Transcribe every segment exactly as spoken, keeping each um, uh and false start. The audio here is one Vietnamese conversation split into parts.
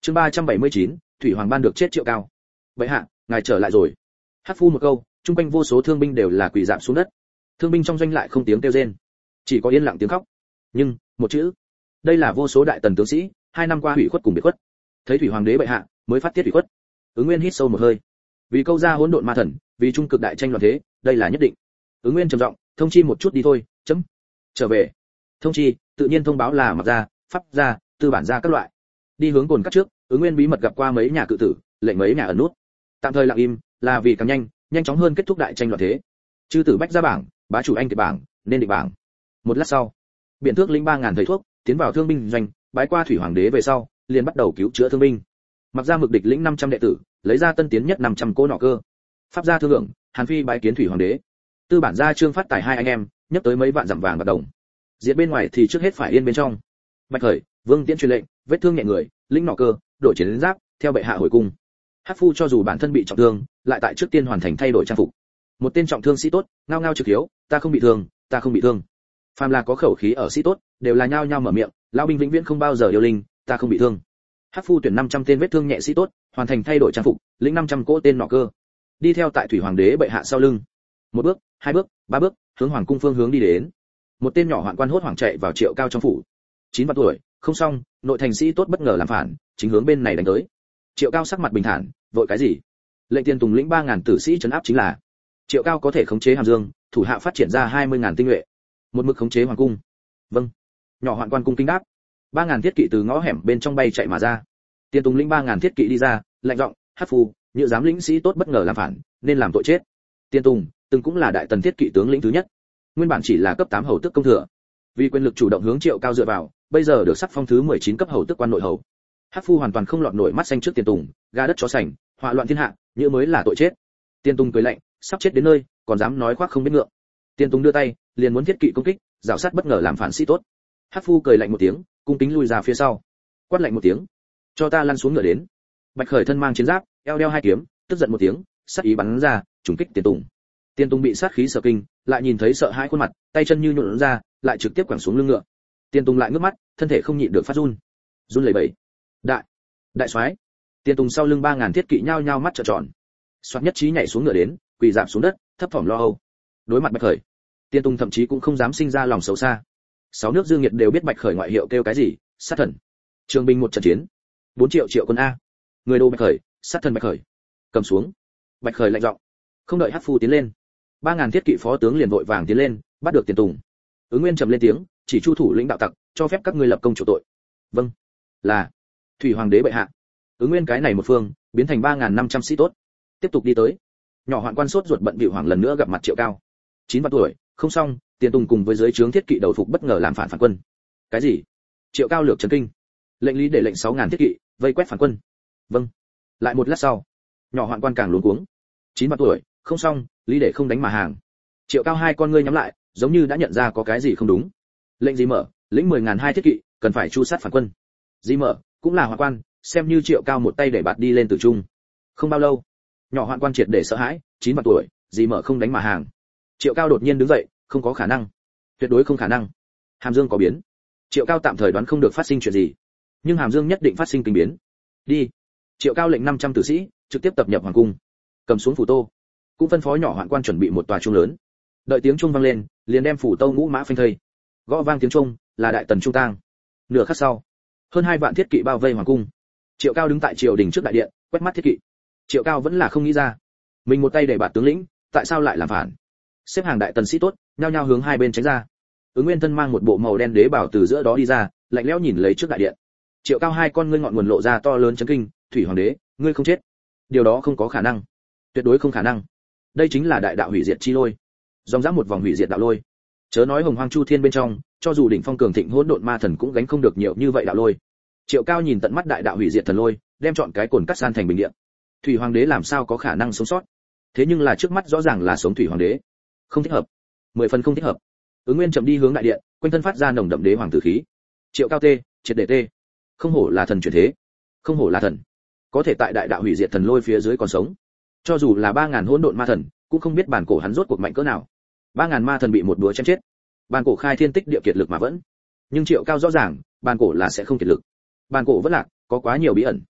chương ba trăm bảy mươi chín, thủy hoàng ban được chết Triệu Cao. Vậy hạ, ngài trở lại rồi. Hắc phu một câu, trung quanh vô số thương binh đều là quỳ rạp xuống đất. Thương binh trong doanh lại không tiếng kêu rên, chỉ có yên lặng tiếng khóc. Nhưng một chữ, đây là vô số đại tần tướng sĩ, hai năm qua hủy khuất cùng biệt khuất. Thấy thủy hoàng đế bệ hạ, mới phát tiết hủy khuất. Ứng Nguyên hít sâu một hơi. Vì câu ra hỗn độn ma thần, vì trung cực đại tranh loạn thế, đây là nhất định. Ứng Nguyên trầm giọng, thông chi một chút đi thôi, chấm. Trở về. Thông chi, tự nhiên thông báo là mặc gia, pháp gia, tư bản gia các loại. Đi hướng cồn cắt trước, Ứng Nguyên bí mật gặp qua mấy nhà cự tử, lệnh mấy nhà ẩn nút. Tạm thời lặng im, là vì càng nhanh, nhanh chóng hơn kết thúc đại tranh loạn thế. Chư tử bách ra bảng, bá chủ anh thì bảng, nên định bảng. Một lát sau, biện thước lĩnh ba ngàn thầy thuốc, tiến vào thương binh doanh, bái qua thủy hoàng đế về sau, liền bắt đầu cứu chữa thương binh. Mặc ra mực địch lĩnh năm trăm đệ tử, lấy ra tân tiến nhất năm trăm cỗ nỏ cơ. Pháp gia thương lượng, Hàn Phi bái kiến thủy hoàng đế. Tư bản gia Trương Phát Tài hai anh em, nhấc tới mấy vạn dặm vàng bạc đồng. Diệt bên ngoài thì trước hết phải yên bên trong. Bạch Khởi, Vương Tiễn truyền lệnh, vết thương nhẹ người, lĩnh nỏ cơ, đổi chiến giáp, theo bệ hạ hồi cung. Hắc phu cho dù bản thân bị trọng thương, lại tại trước tiên hoàn thành thay đổi trang phục. Một tên trọng thương sĩ tốt, ngao ngao trực hiếu, ta không bị thương, ta không bị thương. Phàm là có khẩu khí ở sĩ tốt, đều là nhao nhao mở miệng, lão binh vĩnh viễn không bao giờ yêu linh, ta không bị thương. Hắc phu tuyển năm trăm tên vết thương nhẹ sĩ tốt, hoàn thành thay đổi trang phục, lĩnh năm trăm cỗ tên nỏ cơ. Đi theo tại thủy hoàng đế bệ hạ sau lưng. Một bước, hai bước, ba bước, hướng hoàng cung phương hướng đi đến. Một tên nhỏ hoạn quan hốt hoảng chạy vào Triệu Cao trong phủ. Chín vạn tuổi, không xong, nội thành sĩ tốt bất ngờ làm phản, chính hướng bên này đánh tới. Triệu Cao sắc mặt bình thản, vội cái gì? Lệnh Tiên Tùng lĩnh ba ngàn tử sĩ trấn áp chính là. Triệu Cao có thể khống chế Hàm Dương, thủ hạ phát triển ra hai mươi ngàn tinh nhuệ. Một mực khống chế hoàng cung. Vâng. Nhỏ hoạn quan cung kính đáp. ba ngàn thiết kỵ từ ngõ hẻm bên trong bay chạy mà ra. Tiên Tùng lĩnh ba ngàn thiết kỵ đi ra, lạnh giọng, Hắc phu, như dám lĩnh sĩ tốt bất ngờ làm phản, nên làm tội chết. Tiên Tùng, từng cũng là đại tần thiết kỵ tướng lĩnh thứ nhất. Nguyên bản chỉ là cấp tám hầu tước công thừa. Vì quyền lực chủ động hướng Triệu Cao dựa vào, bây giờ được sắc phong thứ mười chín cấp hầu tước quan nội hầu. Hắc phu hoàn toàn không lọt nổi mắt xanh trước Tiên Tùng, ga đất chó sành, họa loạn thiên hạ, như mới là tội chết. Tiên Tùng cười lạnh, sắp chết đến nơi, còn dám nói khoác không biết ngượng. Tiên Tùng đưa tay, liền muốn thiết kỵ công kích, rào sát bất ngờ làm phản sĩ tốt. Hắc phu cười lạnh một tiếng, cung kính lui ra phía sau. Quát lạnh một tiếng, cho ta lăn xuống ngựa đến. Bạch Khởi thân mang chiến giáp, eo đeo hai kiếm, tức giận một tiếng, sát ý bắn ra, trùng kích Tiên Tùng. Tiên Tùng bị sát khí sợ kinh, lại nhìn thấy sợ hãi khuôn mặt, tay chân như nhũn ra, lại trực tiếp quẳng xuống lưng ngựa. Tiên Tùng lại ngước mắt, thân thể không nhịn được phát run. Run lẩy bẩy. Đại, đại soái. Tiên Tùng sau lưng ba ngàn thiết kỵ nhao nhao mắt trợn tròn. Soạt nhất trí nhảy xuống ngựa đến, quỳ rạp xuống đất, thấp thỏm lo âu. Đối mặt Bạch Khởi, Tiên Tùng thậm chí cũng không dám sinh ra lòng xấu xa. Sáu nước Dương Nhiệt đều biết Bạch Khởi ngoại hiệu kêu cái gì, sát thần. Trường binh một trận chiến, bốn triệu triệu quân a. Người đô Bạch Khởi, sát thần Bạch Khởi. Cầm xuống. Bạch Khởi lạnh giọng. Không đợi Hắc phu tiến lên, ba ngàn thiết kỵ phó tướng liền vội vàng tiến lên, bắt được Tiên Tùng. Ứng Nguyên trầm lên tiếng, chỉ chu thủ lĩnh đạo tặc, cho phép các ngươi lập công chủ tội. Vâng. Là thủy hoàng đế bệ hạ. Ứng Nguyên cái này một phương, biến thành ba ngàn năm trăm sĩ tốt. Tiếp tục đi tới. Nhỏ hoạn quan sốt ruột bận bịu hoàng lần nữa gặp mặt Triệu Cao. Chín vạn tuổi, không xong, Tiên Tùng cùng với dưới trướng thiết kỵ đầu phục bất ngờ làm phản phản quân. Cái gì? Triệu Cao lược chấn kinh. Lệnh lý để lệnh sáu ngàn thiết kỵ vây quét phản quân. Vâng. Lại một lát sau, nhỏ hoạn quan càng luống cuống. Chín vạn tuổi, không xong, lý để không đánh mà hàng. Triệu Cao hai con ngươi nhắm lại, giống như đã nhận ra có cái gì không đúng. Lệnh gì mở, lĩnh mười ngàn hai thiết kỵ, cần phải chu sát phản quân. Gì mở, cũng là hoạn quan, xem như Triệu Cao một tay để bạt đi lên từ trung. Không bao lâu, nhỏ hoạn quan triệt để sợ hãi, chín vạn tuổi, gì mở không đánh mà hàng. Triệu Cao đột nhiên đứng dậy, không có khả năng, tuyệt đối không khả năng. Hàm Dương có biến. Triệu Cao tạm thời đoán không được phát sinh chuyện gì, nhưng Hàm Dương nhất định phát sinh kinh biến. Đi. Triệu Cao lệnh năm trăm tử sĩ trực tiếp tập nhập hoàng cung, cầm xuống phủ tô, cũng phân phó nhỏ hoạn quan chuẩn bị một tòa chuông lớn. Đợi tiếng chuông vang lên, liền đem phủ tô ngũ mã phanh thây. Gõ vang tiếng chuông, là đại tần trung tang. Nửa khắc sau, hơn hai vạn thiết kỵ bao vây hoàng cung. Triệu Cao đứng tại triều đình trước đại điện, quét mắt thiết kỵ. Triệu Cao vẫn là không nghĩ ra, mình một tay để bạt tướng lĩnh, tại sao lại làm phản? Xếp hàng đại tần sĩ tốt, nhao nhao hướng hai bên tránh ra. Ứng Nguyên thân mang một bộ màu đen đế bảo từ giữa đó đi ra, lạnh lẽo nhìn lấy trước đại điện. Triệu Cao hai con ngươi ngọn nguồn lộ ra to lớn chấn kinh, thủy hoàng đế, ngươi không chết? Điều đó không có khả năng, tuyệt đối không khả năng. Đây chính là đại đạo hủy diệt chi lôi, dòng dã một vòng hủy diệt đạo lôi. Chớ nói hồng hoang chu thiên bên trong, cho dù đỉnh phong cường thịnh hỗn độn ma thần cũng gánh không được nhiều như vậy đạo lôi. Triệu Cao nhìn tận mắt đại đạo hủy diệt thần lôi, đem chọn cái cồn cắt san thành bình địa. Thủy hoàng đế làm sao có khả năng sống sót? Thế nhưng là trước mắt rõ ràng là sống thủy hoàng đế, không thích hợp, mười phần không thích hợp. Ứng Nguyên chậm đi hướng đại điện, quanh thân phát ra nồng đậm đế hoàng tử khí. Triệu Cao tê, triệt để tê. Không hổ là thần chuyển thế, không hổ là thần, có thể tại đại đạo hủy diệt thần lôi phía dưới còn sống. Cho dù là ba ngàn hỗn độn ma thần, cũng không biết bản cổ hắn rốt cuộc mạnh cỡ nào. Ba ngàn ma thần bị một đũa chém chết, bản cổ khai thiên tích địa kiệt lực mà vẫn. Nhưng Triệu Cao rõ ràng, bản cổ là sẽ không kiệt lực. Bản cổ vẫn lạc, có quá nhiều bí ẩn.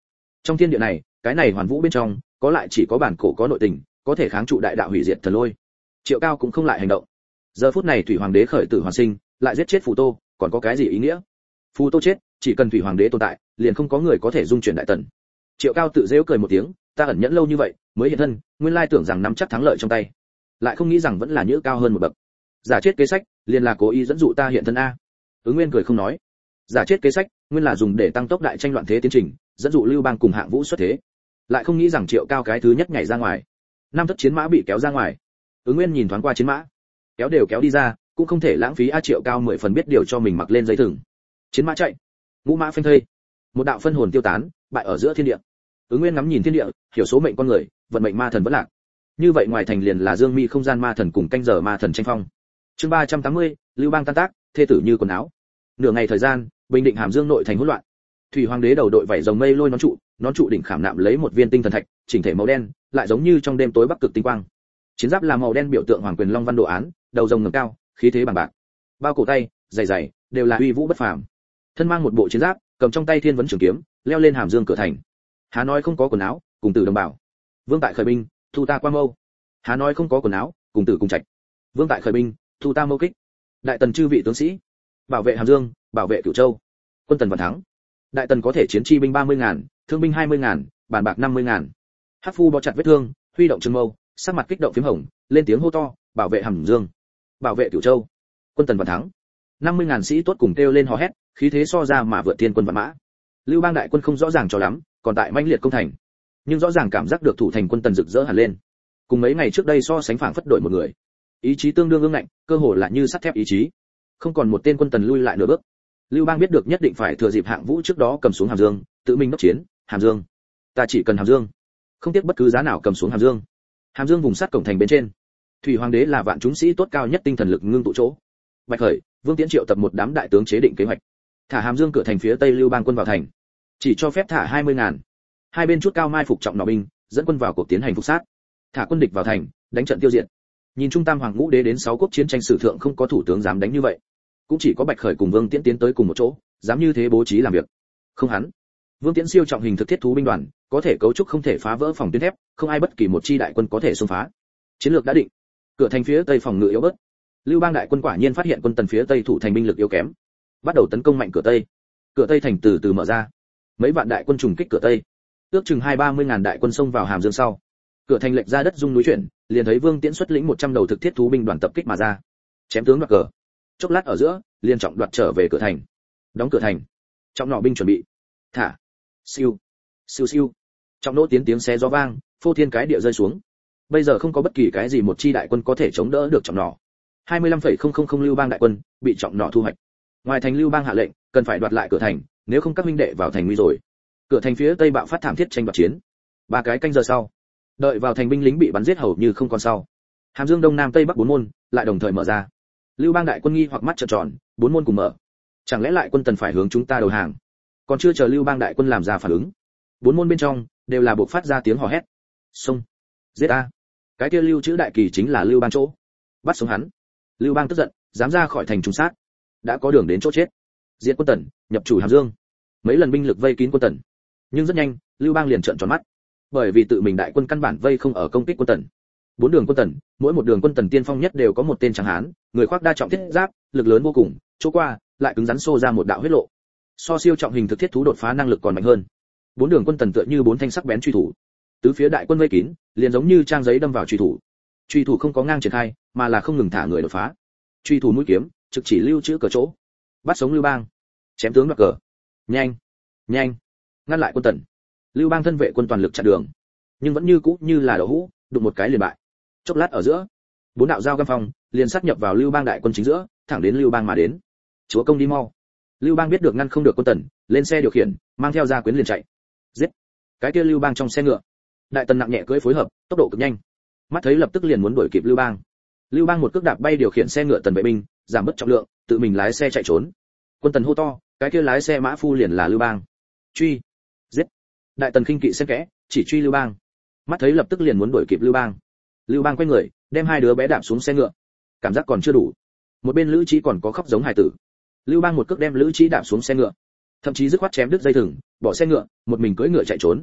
Trong thiên địa này, cái này hoàn vũ bên trong, có lại chỉ có bản cổ có nội tình, có thể kháng trụ đại đạo hủy diệt thần lôi. Triệu Cao cũng không lại hành động. Giờ phút này Thủy Hoàng đế khởi tử hoàn sinh, lại giết chết Phù Tô, còn có cái gì ý nghĩa? Phù Tô chết, chỉ cần Thủy Hoàng đế tồn tại, liền không có người có thể dung chuyển đại tần. Triệu Cao tự giễu cười một tiếng, ta ẩn nhẫn lâu như vậy, mới hiện thân, nguyên lai tưởng rằng nắm chắc thắng lợi trong tay, lại không nghĩ rằng vẫn là nhữ cao hơn một bậc. Giả chết kế sách, liền là cố ý dẫn dụ ta hiện thân a. Ứng Nguyên cười không nói. Giả chết kế sách, nguyên là dùng để tăng tốc đại tranh loạn thế tiến trình, dẫn dụ Lưu Bang cùng Hạng Vũ xuất thế. Lại không nghĩ rằng Triệu Cao cái thứ nhất nhảy ra ngoài. Năm thất chiến mã bị kéo ra ngoài. Ứng Nguyên nhìn thoáng qua chiến mã, kéo đều kéo đi ra, cũng không thể lãng phí a. Triệu Cao mười phần biết điều cho mình mặc lên dây thừng. Chiến mã chạy, ngũ mã phanh thây, một đạo phân hồn tiêu tán, bại ở giữa thiên địa. Ứng Nguyên ngắm nhìn thiên địa, hiểu số mệnh con người, vận mệnh ma thần vẫn lạc. Như vậy ngoài thành liền là Dương Mi không gian ma thần cùng canh giờ ma thần tranh phong. Chương ba trăm tám mươi, Lưu Bang tan tác, thê tử như quần áo. Nửa ngày thời gian, bình định Hàm Dương nội thành hỗn loạn. Thủy Hoàng đế đầu đội vảy rồng mây lôi nón trụ, nón trụ đỉnh khảm nạm lấy một viên tinh thần thạch, chỉnh thể màu đen, lại giống như trong đêm tối bắc cực tinh quang. Chiến giáp là màu đen biểu tượng hoàng quyền long văn đồ án, đầu rồng ngẩng cao, khí thế bằng bạc. Bao cổ tay, dày dày, đều là uy vũ bất phàm. Thân mang một bộ chiến giáp, cầm trong tay thiên vấn trường kiếm, leo lên Hàm Dương cửa thành. Há nói không có quần áo, cùng tử đồng bảo. Vương tại khởi binh, thu ta qua mâu. Há nói không có quần áo, cùng tử cùng trạch. Vương tại khởi binh, thu ta mâu kích. Đại tần chư vị tướng sĩ, bảo vệ Hàm Dương, bảo vệ Cửu Châu. Quân tần vạn thắng. Đại tần có thể chiến chi binh ba mươi ngàn, thương binh hai mươi ngàn, bàn bạc năm mươi ngàn. Hắc Phu bó chặt vết thương, huy động trường mâu, sắc mặt kích động phím hồng, lên tiếng hô to, bảo vệ Hàm Dương, bảo vệ Cửu Châu. Quân tần vạn thắng. năm mươi ngàn sĩ tốt cùng kêu lên hò hét, khí thế so ra mà vượt thiên quân vạn mã. Lưu Bang đại quân không rõ ràng cho lắm, còn tại mãnh liệt công thành, nhưng rõ ràng cảm giác được thủ thành quân tần rực rỡ hẳn lên. Cùng mấy ngày trước đây so sánh phảng phất đổi một người, ý chí tương đương ương ngạnh, cơ hồ là như sắt thép ý chí, không còn một tên quân tần lui lại nửa bước. Lưu Bang biết được nhất định phải thừa dịp Hạng Vũ trước đó cầm xuống Hàm Dương, tự mình đốc chiến. Hàm Dương, ta chỉ cần Hàm Dương, không tiếc bất cứ giá nào cầm xuống Hàm Dương. Hàm Dương vùng sắt cổng thành bên trên, Thủy Hoàng đế là vạn chúng sĩ tốt cao nhất tinh thần lực ngưng tụ chỗ. Bạch Khởi, Vương Tiễn triệu tập một đám đại tướng chế định kế hoạch, thả Hàm Dương cửa thành phía tây Lưu Bang quân vào thành, chỉ cho phép thả hai mươi ngàn. Hai bên chút cao mai phục trọng nỏ binh, dẫn quân vào cuộc tiến hành phục sát, thả quân địch vào thành, đánh trận tiêu diệt. Nhìn Trung Tam Hoàng Ngũ Đế đến sáu quốc chiến tranh sử thượng không có thủ tướng dám đánh như vậy, cũng chỉ có Bạch Khởi cùng Vương Tiễn tiến tới cùng một chỗ, dám như thế bố trí làm việc. Không hắn, Vương Tiễn siêu trọng hình thực thiết thú binh đoàn, có thể cấu trúc không thể phá vỡ phòng tuyến thép, không ai bất kỳ một chi đại quân có thể xông phá. Chiến lược đã định, cửa thành phía tây phòng ngự yếu bớt. Lưu Bang đại quân quả nhiên phát hiện quân tần phía tây thủ thành binh lực yếu kém, bắt đầu tấn công mạnh cửa tây. Cửa tây thành từ từ mở ra, mấy vạn đại quân trùng kích cửa tây, ước chừng hai ba mươi ngàn đại quân xông vào Hàm Dương sau. Cửa thành lệch ra đất rung núi chuyển, liền thấy Vương Tiễn xuất lĩnh một trăm đầu thực thiết thú binh đoàn tập kích mà ra, chém tướng đoạt cờ. Chốc lát ở giữa, liên trọng đoạt trở về cửa thành, đóng cửa thành. Trọng nỏ binh chuẩn bị, thả. Siêu, siêu siêu. Trọng nỗ tiến tiếng xé gió vang, phô thiên cái địa rơi xuống. Bây giờ không có bất kỳ cái gì một chi đại quân có thể chống đỡ được trọng nỏ. hai mươi lăm phẩy không không không Lưu Bang đại quân bị trọng nỏ thu hoạch. Ngoài thành Lưu Bang hạ lệnh, cần phải đoạt lại cửa thành, nếu không các huynh đệ vào thành nguy rồi. Cửa thành phía tây bạo phát thảm thiết tranh đoạt chiến. Ba cái canh giờ sau, đợi vào thành binh lính bị bắn giết hầu như không còn sau. Hàm Dương đông nam tây bắc bốn môn lại đồng thời mở ra. Lưu Bang đại quân nghi hoặc mắt trợn tròn, bốn môn cùng mở. Chẳng lẽ lại quân tần phải hướng chúng ta đầu hàng? Còn chưa chờ Lưu Bang đại quân làm ra phản ứng, bốn môn bên trong đều là buộc phát ra tiếng hò hét. Xông, giết a! Cái kia Lưu chữ đại kỳ chính là Lưu Bang chỗ, bắt sống hắn. Lưu Bang tức giận, dám ra khỏi thành trùng sát, đã có đường đến chỗ chết. Diệt quân tần, nhập chủ Hàm Dương. Mấy lần binh lực vây kín quân tần, nhưng rất nhanh, Lưu Bang liền trợn tròn mắt, bởi vì tự mình đại quân căn bản vây không ở công kích quân tần. Bốn đường quân tần, mỗi một đường quân tần tiên phong nhất đều có một tên tráng hán, người khoác đa trọng thiết giáp, lực lớn vô cùng, chỗ qua lại cứng rắn xô ra một đạo huyết lộ. So siêu trọng hình thực thiết thú đột phá năng lực còn mạnh hơn. Bốn đường quân tần tựa như bốn thanh sắc bén truy thủ, tứ phía đại quân vây kín, liền giống như trang giấy đâm vào truy thủ. Truy thủ không có ngang triển khai, mà là không ngừng thả người đột phá. Truy thủ mũi kiếm, trực chỉ Lưu chữ cờ chỗ. Bắt sống Lưu Bang, chém tướng đoạt cờ. Nhanh, nhanh, ngăn lại quân tần. Lưu Bang thân vệ quân toàn lực chặn đường, nhưng vẫn như cũ như là đậu hũ, đụng một cái liền bại. Chốc lát ở giữa, bốn đạo dao găm phong liền sát nhập vào Lưu Bang đại quân chính giữa, thẳng đến Lưu Bang mà đến. Chúa công đi mau. Lưu Bang biết được ngăn không được quân tần, lên xe điều khiển, mang theo gia quyến liền chạy. Giết. Cái kia Lưu Bang trong xe ngựa, đại tần nặng nhẹ cưỡi phối hợp, tốc độ cực nhanh. Mắt thấy lập tức liền muốn đuổi kịp Lưu Bang. Lưu Bang một cước đạp bay điều khiển xe ngựa tần vệ binh, giảm bớt trọng lượng, tự mình lái xe chạy trốn. Quân tần hô to, cái kia lái xe mã phu liền là Lưu Bang. Truy. Giết. Đại tần khinh kỵ xen kẽ, chỉ truy Lưu Bang. Mắt thấy lập tức liền muốn đuổi kịp Lưu Bang. Lưu Bang quay người, đem hai đứa bé đạp xuống xe ngựa. Cảm giác còn chưa đủ. Một bên Lữ Trí còn có khóc giống hài tử. Lưu Bang một cước đem Lữ Trí đạp xuống xe ngựa, thậm chí dứt khoát chém đứt dây thừng, bỏ xe ngựa, một mình cưỡi ngựa chạy trốn.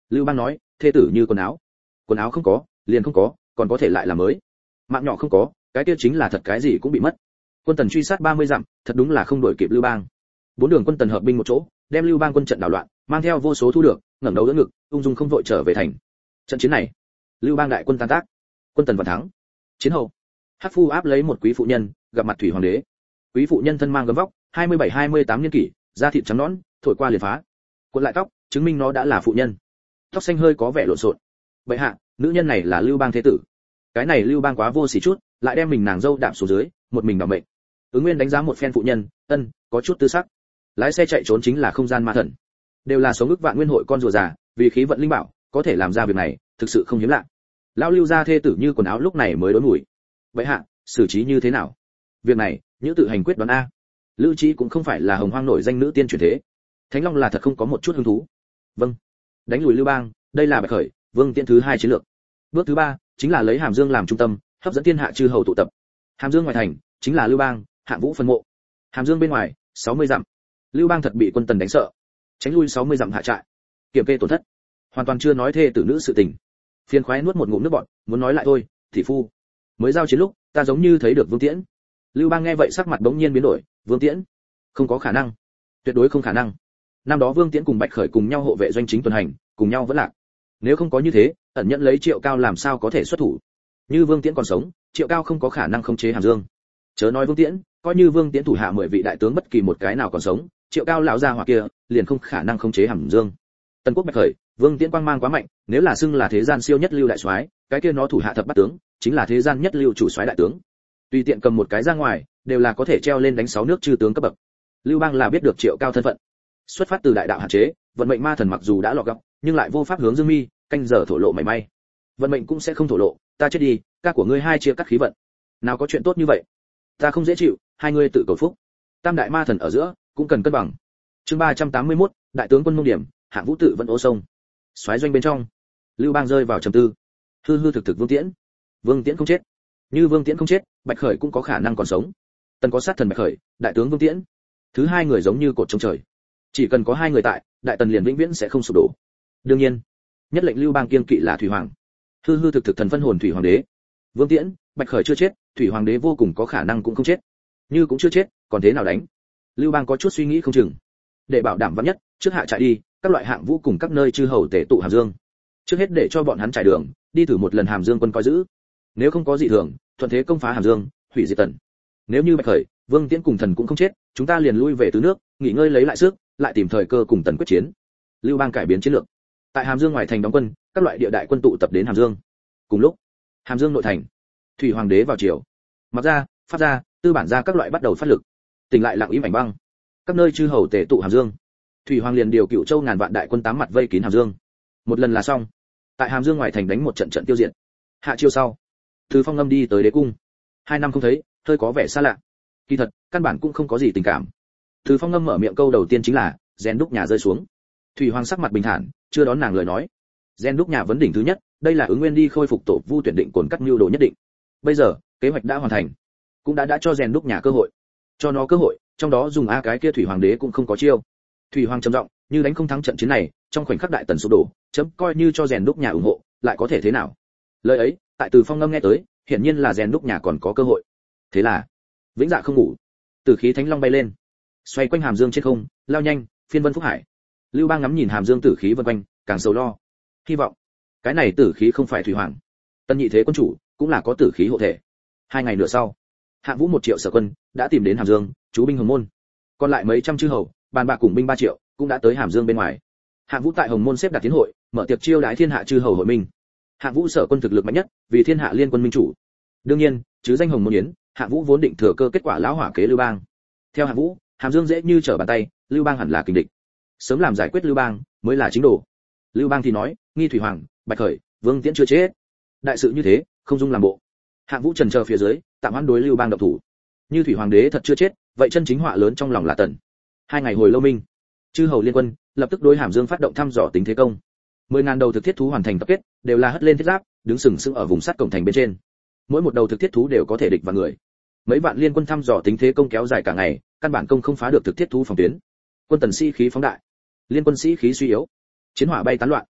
Lưu Bang nói, thê tử như quần áo. Quần áo không có, liền không có, còn có thể lại là mới. Mạng nhỏ không có, cái kia chính là thật cái gì cũng bị mất. Quân Tần truy sát ba mươi dặm, thật đúng là không đuổi kịp Lưu Bang. Bốn đường quân Tần hợp binh một chỗ, đem Lưu Bang quân trận đảo loạn, mang theo vô số thu được, ngẩng đầu đỡ ngực, ung dung không vội trở về thành. Trận chiến này, Lưu Bang đại quân tan tác, quân Tần vẫn thắng. Chiến hậu, Hắc Phu áp lấy một quý phụ nhân, gặp mặt Thủy Hoàng đế. Quý phụ nhân thân mang gấm vóc, hai mươi bảy hai mươi tám niên kỷ, da thịt trắng nõn, thổi qua liền phá. Cuộn lại tóc, chứng minh nó đã là phụ nhân. Tóc xanh hơi có vẻ lộn xộn. Bệ hạ, nữ nhân này là Lưu Bang thế tử. Cái này Lưu Bang quá vô sỉ chút, lại đem mình nàng dâu đạp xuống dưới, một mình bảo mệnh. Ứng Nguyên đánh giá một phen phụ nhân, ân, có chút tư sắc. Lái xe chạy trốn chính là không gian ma thần. Đều là sống ức vạn nguyên hội con rùa già, vì khí vận linh bảo, có thể làm ra việc này, thực sự không hiếm lạ. Lão Lưu gia thê tử như quần áo lúc này mới đối mùi. Bệ hạ, xử trí như thế nào? Việc này, nhữ tự hành quyết đoán a. Lữ Trí cũng không phải là hồng hoang nổi danh nữ tiên truyền thế. Thánh Long là thật không có một chút hứng thú. Vâng. Đánh lùi Lưu Bang, đây là Bạch Khởi, Vương Tiễn thứ hai chiến lược. Bước thứ ba chính là lấy Hàm Dương làm trung tâm, hấp dẫn thiên hạ chư hầu tụ tập. Hàm Dương ngoài thành chính là Lưu Bang, Hạng Vũ phân mộ. Hàm Dương bên ngoài, sáu mươi dặm. Lưu Bang thật bị quân Tần đánh sợ, tránh lui sáu mươi dặm hạ trại. Kiểm kê tổn thất, hoàn toàn chưa nói thê tử nữ sự tình. Phiền khoái nuốt một ngụm nước bọt, muốn nói lại thôi, thị phu. Mới giao chiến lúc, ta giống như thấy được Vương Tiễn. Lưu Bang nghe vậy sắc mặt bỗng nhiên biến đổi, Vương Tiễn? Không có khả năng, tuyệt đối không khả năng. Năm đó Vương Tiễn cùng Bạch Khởi cùng nhau hộ vệ doanh chính tuần hành, cùng nhau vẫn lạc. Nếu không có như thế, ẩn nhận lấy Triệu Cao làm sao có thể xuất thủ? Như Vương Tiễn còn sống, Triệu Cao không có khả năng khống chế Hàm Dương. Chớ nói Vương Tiễn, coi như Vương Tiễn thủ hạ mười vị đại tướng bất kỳ một cái nào còn sống, Triệu Cao lão gia hỏa kia, liền không khả năng khống chế Hàm Dương. Tần Quốc Bạch Khởi, Vương Tiễn quang mang quá mạnh, nếu là xưng là thế gian siêu nhất lưu đại soái, cái kia nó thủ hạ thập bát tướng, chính là thế gian nhất lưu chủ soái đại tướng. Tùy tiện cầm một cái ra ngoài, đều là có thể treo lên đánh sáu nước chư tướng cấp bậc. Lưu Bang là biết được Triệu Cao thân phận, xuất phát từ đại đạo hạn chế, vận mệnh ma thần mặc dù đã lọt gặp, nhưng lại vô pháp hướng Dương Mi, canh giờ thổ lộ mảy may. Vận mệnh cũng sẽ không thổ lộ, ta chết đi, ca của ngươi hai chia cắt khí vận. Nào có chuyện tốt như vậy? Ta không dễ chịu, hai ngươi tự cầu phúc. Tam đại ma thần ở giữa, cũng cần cân bằng. Chương ba trăm tám mươi mốt, đại tướng quân Mông Điểm, Hạng Vũ tự vận ô sông. Soái doanh bên trong, Lưu Bang rơi vào trầm tư. Hư hư thực thực Vương Tiễn. Vương Tiễn không chết. Như Vương Tiễn không chết, Bạch Khởi cũng có khả năng còn sống. Tần có sát thần Bạch Khởi, đại tướng Vương Tiễn. Thứ hai người giống như cột trong trời. Chỉ cần có hai người tại, đại tần liền vĩnh viễn sẽ không sụp đổ. Đương nhiên, nhất lệnh Lưu Bang kiêng kỵ là Thủy Hoàng. Hư hư thực thực thần phân hồn Thủy Hoàng đế. Vương Tiễn, Bạch Khởi chưa chết, Thủy Hoàng đế vô cùng có khả năng cũng không chết. Như cũng chưa chết, còn thế nào đánh? Lưu Bang có chút suy nghĩ không chừng. Để bảo đảm vắn nhất, trước hạ trại đi, các loại hạng vũ cùng các nơi chư hầu tể tụ Hàm Dương. Trước hết để cho bọn hắn trải đường, đi thử một lần Hàm Dương quân coi giữ. Nếu không có gì thường, thuận thế công phá Hàm Dương, hủy diệt tần. Nếu như Bạch Khởi, Vương Tiễn cùng thần cũng không chết, chúng ta liền lui về tứ nước, nghỉ ngơi lấy lại sức, lại tìm thời cơ cùng tần quyết chiến. Lưu Bang cải biến chiến lược. Tại Hàm Dương ngoài thành đóng quân, các loại địa đại quân tụ tập đến Hàm Dương. Cùng lúc, Hàm Dương nội thành, Thủy Hoàng đế vào triều. Mặc ra, phát ra, tư bản ra các loại bắt đầu phát lực. Tỉnh lại lặng im ảnh băng. Các nơi chư hầu tề tụ Hàm Dương. Thủy Hoàng liền điều Cửu Châu ngàn vạn đại quân tám mặt vây kín Hàm Dương. Một lần là xong. Tại Hàm Dương ngoài thành đánh một trận trận tiêu diệt. Hạ chiêu sau, Từ Phong Ngâm đi tới đế cung. Hai năm không thấy, hơi có vẻ xa lạ. Kỳ thật, căn bản cũng không có gì tình cảm. Từ Phong Ngâm mở miệng câu đầu tiên chính là, rèn đúc nhà rơi xuống. Thủy Hoàng sắc mặt bình thản, chưa đón nàng lời nói. Rèn đúc nhà vấn đỉnh thứ nhất, đây là Ứng Nguyên đi khôi phục tổ vu tuyển định cồn cắt mưu đồ nhất định. Bây giờ, kế hoạch đã hoàn thành, cũng đã đã cho rèn đúc nhà cơ hội. Cho nó cơ hội, trong đó dùng a cái kia Thủy Hoàng đế cũng không có chiêu. Thủy Hoàng trầm giọng, như đánh không thắng trận chiến này, trong khoảnh khắc đại tần sụp đổ, chấm coi như cho rèn đúc nhà ủng hộ, lại có thể thế nào? Lời ấy, tại Từ Phong Ngâm nghe tới, hiển nhiên là rèn đúc nhà còn có cơ hội. Thế là, vĩnh dạ không ngủ, tử khí thánh long bay lên, xoay quanh Hàm Dương trên không, lao nhanh, phiên vân phúc hải. Lưu Bang ngắm nhìn Hàm Dương tử khí vần quanh, càng sầu lo. Hy vọng, cái này tử khí không phải Thủy Hoàng. Tân nhị thế quân chủ, cũng là có tử khí hộ thể. Hai ngày nữa sau, Hạng Vũ một triệu sở quân đã tìm đến Hàm Dương, chú binh Hồng Môn. Còn lại mấy trăm chư hầu, bàn bạc cùng binh ba triệu, cũng đã tới Hàm Dương bên ngoài. Hạng Vũ tại Hồng Môn xếp đặt tiến hội, mở tiệc chiêu đái thiên hạ chư hầu hội minh. Hạng Vũ sở quân thực lực mạnh nhất, vì thiên hạ liên quân minh chủ. Đương nhiên, chứ danh Hồng Môn yến, Hạng Vũ vốn định thừa cơ kết quả lão hỏa kế Lưu Bang. Theo Hạng Vũ, Hàm Dương dễ như trở bàn tay, Lưu Bang hẳn là kình địch. Sớm làm giải quyết Lưu Bang mới là chính đồ. Lưu Bang thì nói, nghi Thủy Hoàng, Bạch Khởi, Vương Tiễn chưa chết. Đại sự như thế, không dung làm bộ. Hạng Vũ trần chờ phía dưới, tạm hoãn đối Lưu Bang động thủ. Như Thủy Hoàng đế thật chưa chết, vậy chân chính họa lớn trong lòng là tần. Hai ngày hồi lâu minh, chư hầu liên quân lập tức đối Hàm Dương phát động thăm dò tính thế công. Mười ngàn đầu thực thiết thú hoàn thành tập kết, đều là hất lên thiết giáp, đứng sừng sững ở vùng sắt cổng thành bên trên. Mỗi một đầu thực thiết thú đều có thể địch vào người. Mấy vạn liên quân thăm dò tính thế công kéo dài cả ngày, căn bản công không phá được thực thiết thú phòng tuyến. Quân tần sĩ khí phóng đại, liên quân sĩ khí suy yếu, chiến hỏa bay tán loạn.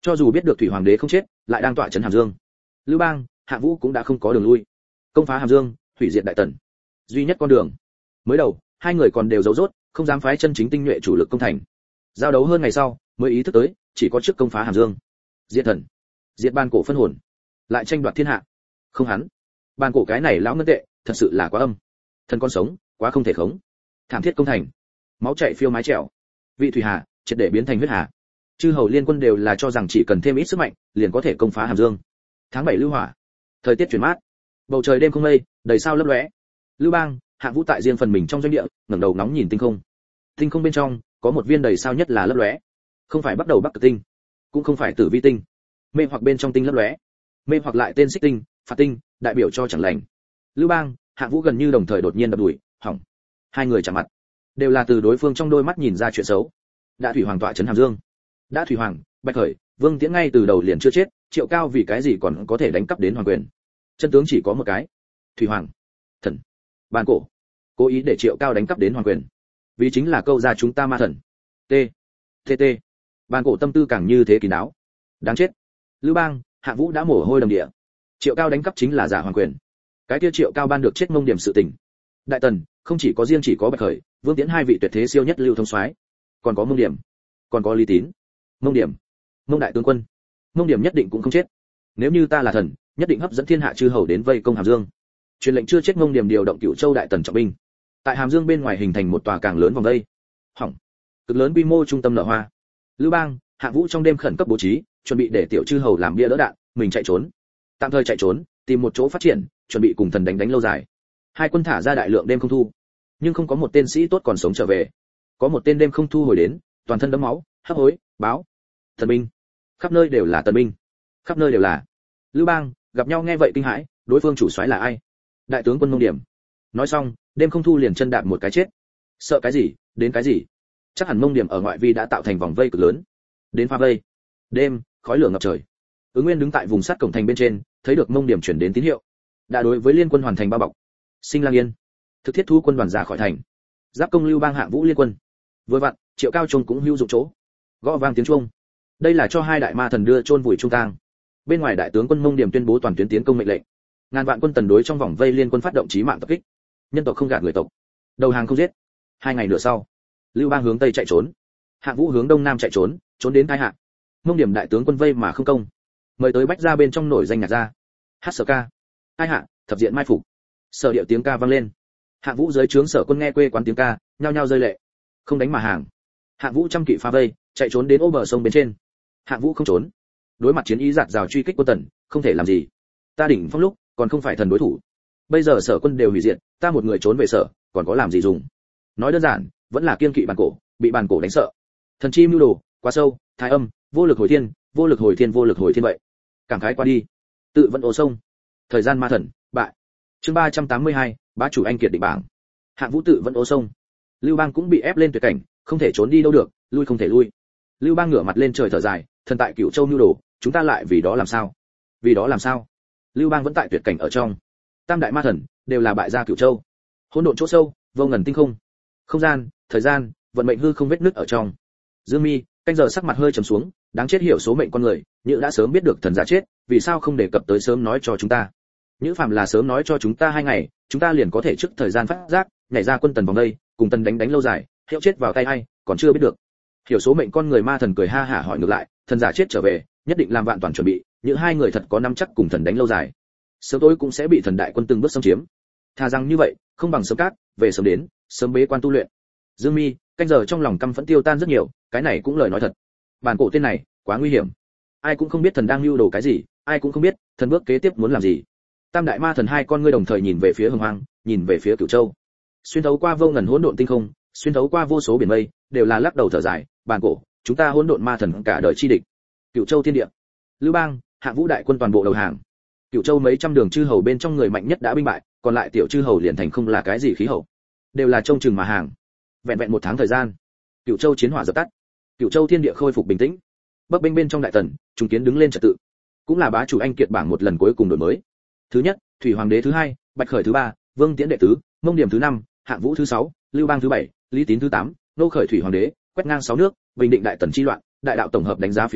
Cho dù biết được thủy hoàng đế không chết, lại đang tọa trấn Hàm Dương, Lưu Bang, Hạng Vũ cũng đã không có đường lui. Công phá Hàm Dương, hủy diệt Đại Tần, duy nhất con đường. Mới đầu, hai người còn đều giấu rốt, không dám phái chân chính tinh nhuệ chủ lực công thành. Giao đấu hơn ngày sau, mới ý thức tới, chỉ có trước công phá Hàm Dương, diệt thần, diệt Ban Cổ phân hồn, lại tranh đoạt thiên hạ. Không hắn, Ban Cổ cái này lão ngân tệ, thật sự là quá âm. Thần con sống, quá không thể khống. Thảm thiết công thành, máu chảy phiêu mái trèo, vị thủy hà, triệt để biến thành huyết hà. Chư hầu liên quân đều là cho rằng chỉ cần thêm ít sức mạnh, liền có thể công phá Hàm Dương. Tháng bảy lưu hỏa, thời tiết chuyển mát, bầu trời đêm không mây, đầy sao lấp lóe. Lưu Bang, Hạng Vũ tại riêng phần mình trong doanh địa, ngẩng đầu ngóng nhìn tinh không. Tinh không bên trong có một viên đầy sao nhất là lấp lóe, không phải bắt đầu Bắc Cực tinh, cũng không phải Tử Vi tinh, mê hoặc bên trong tinh lấp lóe, mê hoặc lại tên Xích tinh, Phạt tinh, đại biểu cho chẳng lành. Lưu Bang, Hạng Vũ gần như đồng thời đột nhiên đập đùi, hỏng. Hai người chạm mặt, đều là từ đối phương trong đôi mắt nhìn ra chuyện xấu. Đã thủy hoàng tọa trấn Hàm Dương, đã thủy hoàng, Bạch Khởi, Vương Tiễn ngay từ đầu liền chưa chết, Triệu Cao vì cái gì còn có thể đánh cắp đến hoàng quyền? Chân tướng chỉ có một cái, thủy hoàng, thần, Ban Cổ, cố ý để Triệu Cao đánh cắp đến hoàng quyền, vì chính là câu ra chúng ta ma thần. T, T T, Ban Cổ tâm tư càng như thế kín đáo. Đáng chết. Lưu Bang, Hạng Vũ đã mồ hôi đầm địa. Triệu Cao đánh cắp chính là giả hoàng quyền. Cái kia Triệu Cao ban được chết Mông Điểm sự tình. Đại Tần, không chỉ có riêng chỉ có Bạch Khởi, Vương Tiễn hai vị tuyệt thế siêu nhất lưu thông soái, còn có Mông Điểm, còn có Lý Tín. Mông Điểm, Mông đại tướng quân. Mông Điểm nhất định cũng không chết. Nếu như ta là thần, nhất định hấp dẫn thiên hạ chư hầu đến vây công Hàm Dương. Truyền lệnh chưa chết Mông Điểm điều động Cửu Châu Đại Tần trọng binh, tại Hàm Dương bên ngoài hình thành một tòa càng lớn vòng vây. Hỏng. Cực lớn quy mô trung tâm nở hoa. Lưu Bang, Hạng Vũ trong đêm khẩn cấp bố trí, chuẩn bị để tiểu chư hầu làm bia đỡ đạn, mình chạy trốn. Tạm thời chạy trốn, tìm một chỗ phát triển, chuẩn bị cùng thần đánh đánh lâu dài. Hai quân thả ra đại lượng đêm không thu, nhưng không có một tên sĩ tốt còn sống trở về. Có một tên đêm không thu hồi đến, toàn thân đẫm máu, hấp hối, báo. Thần binh, khắp nơi đều là tần binh, khắp nơi đều là. Lưu Bang, gặp nhau nghe vậy kinh hãi, đối phương chủ soái là ai? Đại tướng quân Mông Điểm. Nói xong, đêm không thu liền chân đạp một cái chết. Sợ cái gì, đến cái gì? Chắc hẳn Mông Điểm ở ngoại vi đã tạo thành vòng vây cực lớn. Đến pha vây. Đêm, khói lửa ngập trời. Ứng Nguyên đứng tại vùng sắt cổng thành bên trên, thấy được Mông Điểm chuyển đến tín hiệu. Đã đối với liên quân hoàn thành bao bọc. Sinh Lang Yên, thực thiết thu quân đoàn ra khỏi thành. Giáp công Lưu Bang, Hạng Vũ liên quân. Vừa vặn, Triệu Cao Trung cũng hữu dụng chỗ. Gõ vang tiếng chuông. Đây là cho hai đại ma thần đưa chôn vùi trung tang. Bên ngoài đại tướng quân Mông Điểm tuyên bố toàn tuyến tiến công mệnh lệnh. Ngàn vạn quân tần đối trong vòng vây liên quân phát động chí mạng tập kích. Nhân tộc không gạt người tộc, đầu hàng không giết. Hai ngày nữa sau, Lưu Bang hướng tây chạy trốn, Hạng Vũ hướng đông nam chạy trốn, trốn đến Thái Hạ. Mông Điểm đại tướng quân vây mà không công, mời tới bách gia bên trong nổi danh nhạc gia. Hát sở ca, Thái Hạ, thập diện mai phục. Sở điệu tiếng ca vang lên. Hạng Vũ dưới trướng sở quân nghe quê quán tiếng ca, nhao nhao rơi lệ. Không đánh mà hàng. Hạng Vũ trăm kỵ phá vây, chạy trốn đến ô bờ sông bên trên. Hạng Vũ không trốn, đối mặt chiến ý giạt rào truy kích quân tần, không thể làm gì. Ta đỉnh phong lúc, còn không phải thần đối thủ. Bây giờ sở quân đều hủy diệt, ta một người trốn về sở, còn có làm gì dùng? Nói đơn giản, vẫn là kiên kỵ Bàn Cổ, bị Bàn Cổ đánh sợ. Thần chi mưu đồ, quá sâu, thái âm, vô lực hồi thiên, vô lực hồi thiên, vô lực hồi thiên vậy. Cảm khái qua đi, tự vẫn ồ sông. Thời gian ma thần, bại. Chương ba trăm tám mươi hai, bá chủ anh kiệt định bảng. Hạng Vũ tự vẫn ồ sông. Lưu Bang cũng bị ép lên tuyệt cảnh, không thể trốn đi đâu được, lui không thể lui. Lưu Bang ngửa mặt lên trời thở dài, thần tại Cửu Châu mưu đồ, chúng ta lại vì đó làm sao? Vì đó làm sao? Lưu Bang vẫn tại tuyệt cảnh ở trong. Tam đại ma thần đều là bại gia Cửu Châu. Hỗn độn chỗ sâu, vô ngần tinh không. Không gian, thời gian, vận mệnh hư không vết nứt ở trong. Dương Mi, canh giờ sắc mặt hơi trầm xuống, đáng chết hiểu số mệnh con người, Nhữ đã sớm biết được thần giả chết, vì sao không đề cập tới sớm nói cho chúng ta? Nhữ phạm là sớm nói cho chúng ta hai ngày, chúng ta liền có thể trước thời gian phát giác, nhảy ra quân tần vòng đây, cùng tần đánh đánh lâu dài, hiệu chết vào tay ai, còn chưa biết được. Hiểu số mệnh con người ma thần cười ha hả hỏi ngược lại, thần giả chết trở về, nhất định làm vạn toàn chuẩn bị, những hai người thật có nắm chắc cùng thần đánh lâu dài. Sớm tối cũng sẽ bị thần đại quân từng bước xâm chiếm. Thà rằng như vậy, không bằng sớm cát, về sớm đến, sớm bế quan tu luyện. Dương Mi, canh giờ trong lòng căm phẫn tiêu tan rất nhiều, cái này cũng lời nói thật. Bản Cổ tên này, quá nguy hiểm. Ai cũng không biết thần đang lưu đồ cái gì, ai cũng không biết thần bước kế tiếp muốn làm gì. Tam đại ma thần hai con ngươi đồng thời nhìn về phía Hồng Hoang, nhìn về phía Cửu Châu. Xuyên thấu qua vô ngần hỗn độn tinh không, xuyên thấu qua vô số biển mây, đều là lắc đầu thở dài, Bản Cổ, chúng ta hỗn độn ma thần cả đời chi địch. Cửu Châu thiên địa. Lưu Bang, Hạng Vũ đại quân toàn bộ đầu hàng. Cửu Châu mấy trăm đường chư hầu bên trong người mạnh nhất đã binh bại, còn lại tiểu chư hầu liền thành không là cái gì khí hậu, đều là trông chừng mà hàng. Vẹn vẹn một tháng thời gian, Cửu Châu chiến hỏa dập tắt, Cửu Châu thiên địa khôi phục bình tĩnh. Bắc binh bên trong đại tần, chúng kiến đứng lên trật tự, cũng là bá chủ anh kiệt bảng một lần cuối cùng đổi mới. Thứ nhất, Thủy Hoàng đế thứ hai, Bạch Khởi thứ ba, Vương Tiễn đệ tứ, Mông Điểm thứ năm, Hạng Vũ thứ sáu, Lưu Bang thứ bảy, Lý Tín thứ tám, nô khởi Thủy Hoàng đế, quét ngang sáu nước, bình định đại tần chi loạn, đại đạo tổng hợp đánh giá phía dưới,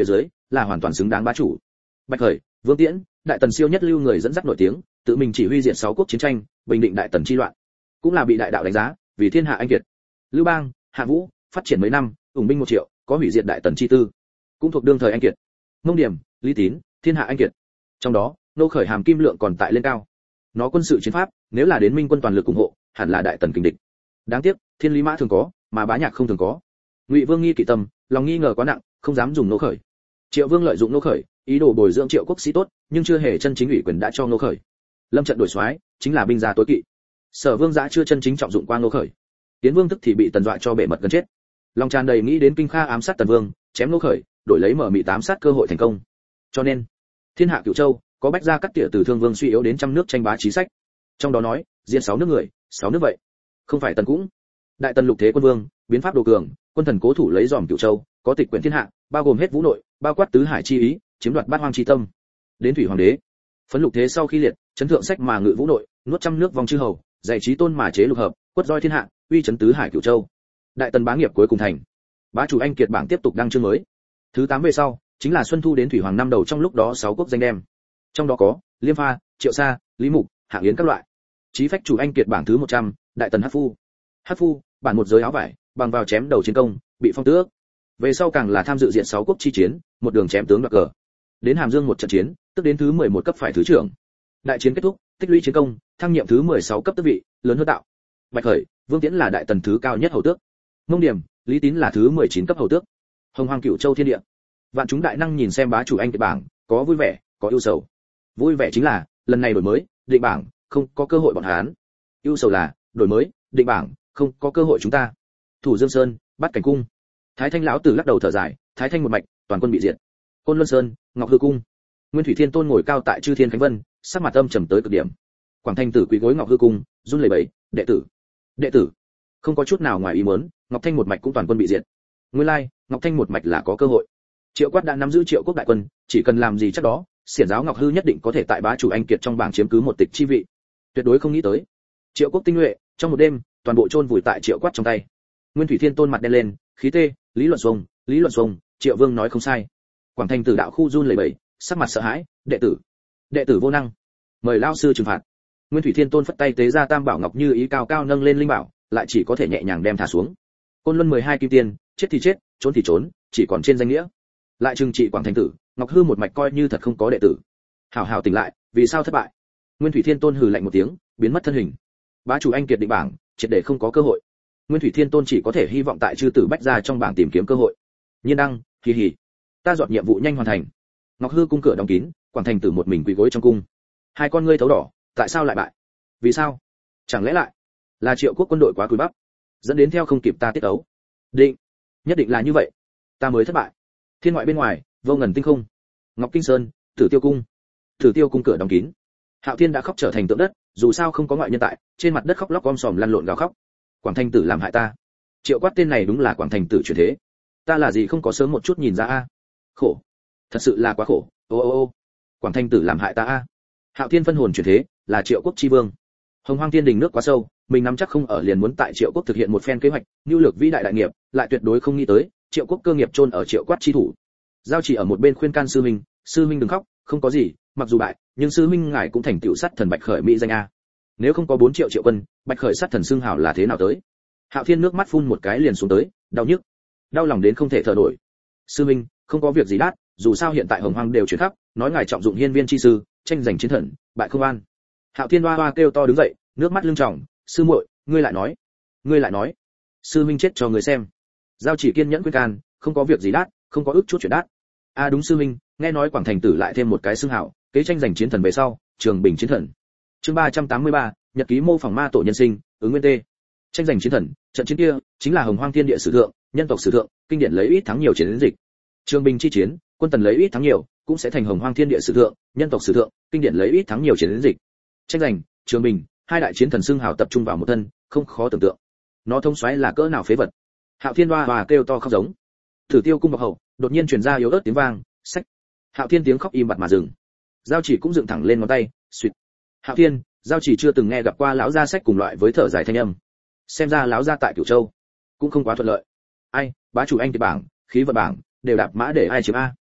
là hoàn toàn xứng đáng bá chủ. Bạch Khởi, Vương Tiễn, đại tần siêu nhất lưu người dẫn dắt nổi tiếng, tự mình chỉ huy diệt sáu quốc chiến tranh, bình định đại tần chi loạn, cũng là bị đại đạo đánh giá vì thiên hạ anh kiệt. Lưu Bang, Hạ Vũ, phát triển mấy năm, ủng binh một triệu, có hủy diệt đại tần chi tư, cũng thuộc đương thời anh kiệt. Mông Điểm, Lý Tín, thiên hạ anh kiệt. Trong đó, Nô Khởi hàm kim lượng còn tại lên cao. Nó quân sự chiến pháp, nếu là đến minh quân toàn lực ủng hộ, hẳn là đại tần kình địch. Đáng tiếc, thiên lý mã thường có, mà bá nhạc không thường có. Ngụy Vương nghi kỵ tâm, lòng nghi ngờ quá nặng, không dám dùng Nô Khởi. Triệu Vương lợi dụng Nô Khởi, ý đồ bồi dưỡng Triệu quốc sĩ tốt, nhưng chưa hề chân chính ủy quyền đã cho Nô Khởi. Lâm trận đổi soái, chính là binh gia tối kỵ. Sở Vương giã chưa chân chính trọng dụng qua Nô Khởi. Tiến Vương tức thì bị Tần dọa cho bể mật gần chết. Lòng tràn đầy nghĩ đến Kinh Kha ám sát Tần Vương, chém Nô Khởi, đổi lấy mở mị tám sát cơ hội thành công. Cho nên, thiên hạ cửu châu, có bách gia cắt tỉa từ Thương Vương suy yếu đến trăm nước tranh bá chí sách. Trong đó nói, diệt sáu nước người, sáu nước vậy. Không phải Tần cũng. Đại Tần lục thế quân vương, biến pháp đồ cường, quân thần cố thủ lấy dòm cửu châu, có tịch quyển thiên hạ, bao gồm hết vũ nội, bao quát tứ hải chi ý, chiếm đoạt bát hoang chi tâm. Đến thủy hoàng đế, phấn lục thế sau khi liệt, chấn thượng sách mà ngự vũ nội, nuốt trăm nước vòng chư hầu, dạy trí tôn mà chế lục hợp, quất roi thiên hạ, uy chấn tứ hải cửu châu. Đại Tần bá nghiệp cuối cùng thành. Bá chủ anh kiệt bảng tiếp tục đăng chương mới. Thứ tám về sau, chính là xuân thu đến thủy hoàng năm đầu, trong lúc đó sáu quốc danh đem. Trong đó có Liêm Pha, Triệu Sa, Lý Mục, Hạng Yến các loại. Chí phách chủ anh kiệt bảng thứ một trăm, Đại Tần Hắc Phu. Hắc Phu, bản một giới áo vải, bằng vào chém đầu chiến công, bị phong tước. Về sau càng là tham dự diện sáu quốc chi chiến, một đường chém tướng đoạt cờ. Đến Hàm Dương một trận chiến, tức đến thứ mười một cấp phải thứ trưởng. Đại chiến kết thúc, tích lũy chiến công, thăng nhiệm thứ mười sáu cấp tước vị, lớn hơn tạo. Bạch Khởi, Vương Tiễn là đại tần thứ cao nhất hầu tước. Mông Điểm, Lý Tín là thứ mười chín cấp hầu tước. Hồng Hoang Cửu Châu thiên địa. Vạn chúng đại năng nhìn xem bá chủ anh kiệt bảng, có vui vẻ, có ưu sầu. Vui vẻ chính là, lần này đổi mới, định bảng, không có cơ hội bọn hắn. Ưu sầu là, đổi mới, định bảng, không có cơ hội chúng ta. Thủ Dương Sơn, Bát Cảnh Cung. Thái Thanh lão tử lắc đầu thở dài, Thái Thanh một mạch, toàn quân bị diệt. Côn Luân Sơn, Ngọc Hư Cung. Nguyên Thủy Thiên Tôn ngồi cao tại Chư Thiên Khánh Vân, sắc mặt âm trầm tới cực điểm. Quảng Thanh tử quỳ gối Ngọc Hư Cung, run lẩy bẩy, đệ tử, đệ tử. Không có chút nào ngoài ý muốn, Ngọc Thanh một mạch cũng toàn quân bị diệt. Nguyên lai, Ngọc Thanh một mạch là có cơ hội. Triệu Quát đã nắm giữ Triệu quốc đại quân, chỉ cần làm gì chắc đó, xiển giáo Ngọc Hư nhất định có thể tại bá chủ anh kiệt trong bảng chiếm cứ một tịch chi vị. Tuyệt đối không nghĩ tới. Triệu quốc tinh nhuệ, trong một đêm, toàn bộ chôn vùi tại Triệu Quát trong tay. Nguyên Thủy Thiên Tôn mặt đen lên, khí tê, lý luận xuông, lý luận xuông, Triệu Vương nói không sai. Quảng Thanh tử đạo khu run lẩy bẩy, sắc mặt sợ hãi, đệ tử, đệ tử vô năng, mời lão sư trừng phạt. Nguyên Thủy Thiên Tôn phất tay tế ra Tam Bảo Ngọc Như ý cao cao nâng lên linh bảo, lại chỉ có thể nhẹ nhàng đem thả xuống. Côn Luân mười hai kim tiên, chết thì chết, trốn thì trốn, chỉ còn trên danh nghĩa. Lại trừng trị Quảng Thanh tử, Ngọc Hư một mạch coi như thật không có đệ tử. Hảo hảo tỉnh lại, vì sao thất bại? Nguyên Thủy Thiên Tôn hừ lạnh một tiếng, biến mất thân hình. Bá chủ anh kiệt định bảng, triệt để không có cơ hội. Nguyên Thủy Thiên Tôn chỉ có thể hy vọng tại chư tử bách gia trong bảng tìm kiếm cơ hội. Nhiên đăng, hì hì, ta dọn nhiệm vụ nhanh hoàn thành. Ngọc Hư cung cửa đóng kín, Quảng Thanh tử một mình quỳ gối trong cung. Hai con ngươi thấu đỏ, tại sao lại bại? Vì sao? Chẳng lẽ lại là Triệu quốc quân đội quá cúi bắp, dẫn đến theo không kịp ta tiết ấu? Định, nhất định là như vậy, ta mới thất bại. Thiên ngoại bên ngoài, vô ngần tinh không. Ngọc Kinh Sơn, Tử Tiêu cung. Tử Tiêu cung cửa đóng kín. Hạo Thiên đã khóc trở thành tượng đất, dù sao không có ngoại nhân tại, trên mặt đất khóc lóc om sòm lăn lộn gào khóc. Quảng Thanh tử làm hại ta. Triệu Quát tên này đúng là Quảng Thanh tử chuyển thế. Ta là gì không có sớm một chút nhìn ra a? Khổ, thật sự là quá khổ. Ô ô ô, Quảng Thanh tử làm hại ta a. Hạo Thiên phân hồn chuyển thế, là Triệu quốc chi vương. Hồng Hoang Thiên đình nước quá sâu, mình nắm chắc không ở liền muốn tại Triệu quốc thực hiện một phen kế hoạch, nhu lược vĩ đại đại nghiệp, lại tuyệt đối không nghĩ tới, Triệu quốc cơ nghiệp chôn ở Triệu Quát chi thủ. Giao chỉ ở một bên khuyên can sư huynh, sư huynh đừng khóc, không có gì, mặc dù bại, nhưng sư huynh ngài cũng thành tựu sát thần Bạch Khởi mỹ danh a. Nếu không có bốn triệu triệu quân, Bạch Khởi sát thần xưng hảo là thế nào tới? Hạo Thiên nước mắt phun một cái liền xuống tới, đau nhức, đau lòng đến không thể thở nổi. Sư huynh, không có việc gì đát, dù sao hiện tại Hồng Hoang đều chuyển khắp, nói ngài trọng dụng hiên viên chi sư, tranh giành chiến thần, bại không an. Hạo Thiên hoa hoa kêu to đứng dậy, nước mắt lưng tròng, sư muội, ngươi lại nói, ngươi lại nói, sư huynh chết cho người xem. Giao chỉ kiên nhẫn khuyên can, không có việc gì đát, không có ức chút chuyện đát. A à đúng sư huynh, nghe nói Quảng Thành tử lại thêm một cái xưng hảo, kế tranh giành chiến thần về sau, Trường Bình chiến thần. Chương ba trăm tám mươi ba, nhật ký mô phỏng ma tổ nhân sinh, ứng nguyên tê. Tranh giành chiến thần, trận chiến kia chính là Hồng Hoang thiên địa sử thượng, nhân tộc sử thượng, kinh điển lấy ít thắng nhiều chiến dịch. Trường Bình chi chiến, quân tần lấy ít thắng nhiều, cũng sẽ thành Hồng Hoang thiên địa sử thượng, nhân tộc sử thượng, kinh điển lấy ít thắng nhiều chiến dịch. Tranh giành, Trường Bình, hai đại chiến thần xưng hảo tập trung vào một thân, không khó tưởng tượng. Nó thông xoáy là cỡ nào phế vật. Hạo Thiên hoa hoa kêu to khóc giống. Thử Tiêu cung bọc hậu, đột nhiên truyền ra yếu ớt tiếng vang, sách. Hạo Thiên tiếng khóc im bặt mà dừng. Giao chỉ cũng dựng thẳng lên ngón tay, suýt. Hạo Thiên, Giao chỉ chưa từng nghe gặp qua lão gia sách cùng loại với thở dài thanh âm. Xem ra lão gia tại Cửu Châu cũng không quá thuận lợi. Ai, bá chủ anh thì bảng, khí vận bảng, đều đạp mã để ai chiếm a.